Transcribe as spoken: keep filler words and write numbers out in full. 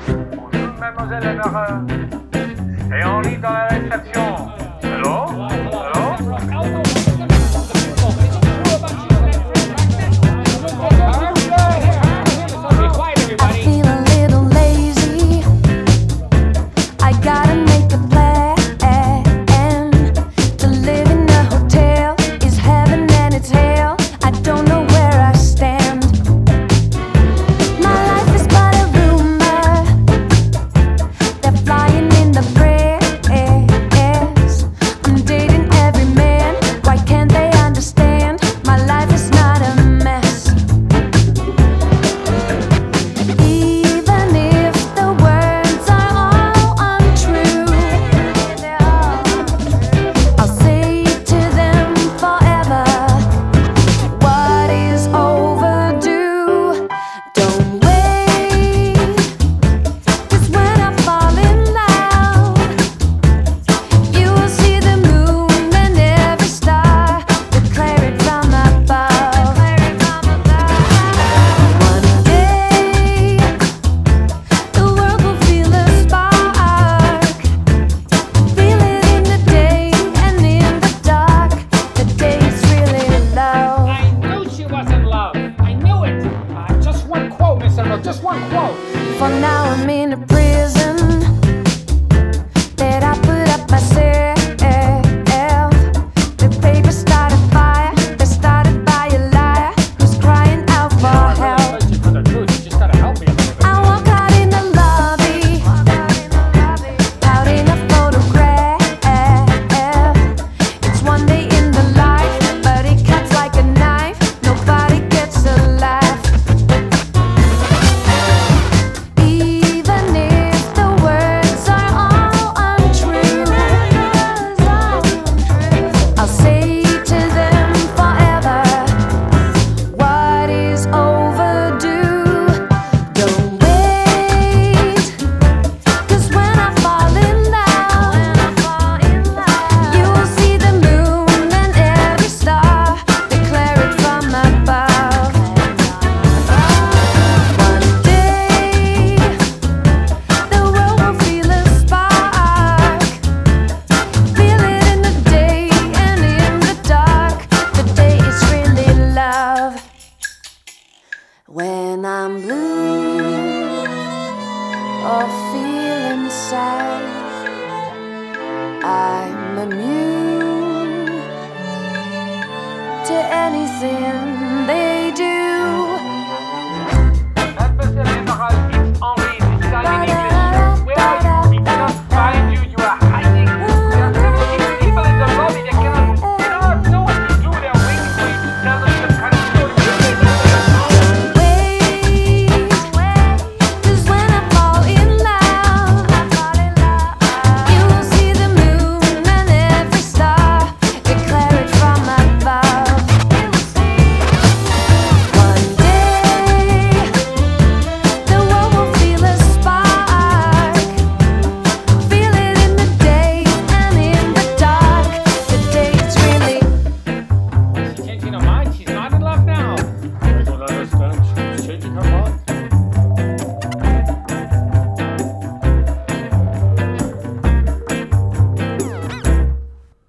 Bonjour, mademoiselle Emmereur. Et on lit dans la réception. Allô? Allô? I feel a little lazy. I gotta make a plan. To live in a hotel is heaven and it's hell. I don't know where I stand. My life is but a rumor. They're flying in the prayers. I'm dating every man. Why can't they understand? My life is not a mess. Even if the words are all untrue, I'll say to them forever, what is overdue? Don't wait, 'cause when I fall in love, you will see the moon and every star, declare it from above. One day, the world will feel a spark. Feel it in the day and in the dark. The day is really love. I knew she was in love. I knew it. Uh, just one quote, Mister Mo, just one quote. For now I'm in a prison that I put up myself. The paper started fire. They started by a liar who's crying out for I help. search you for the truth. You just gotta help me a little bit. I walk out in the lobby, out in a photograph. It's one day in the life, but it cuts like a knife. Nobody gets a laugh. Even if the words are all untrue, I'll say to them forever, what is overdue? Don't wait, 'cause when I fall in love, you will see the moon and every star, declare it from above. One day, the world will feel a spark. Feel it in the day and in the dark. The day is really love. When I'm blue or feeling sad, I'm immune to anything they do. Mademoiselle Emmereur.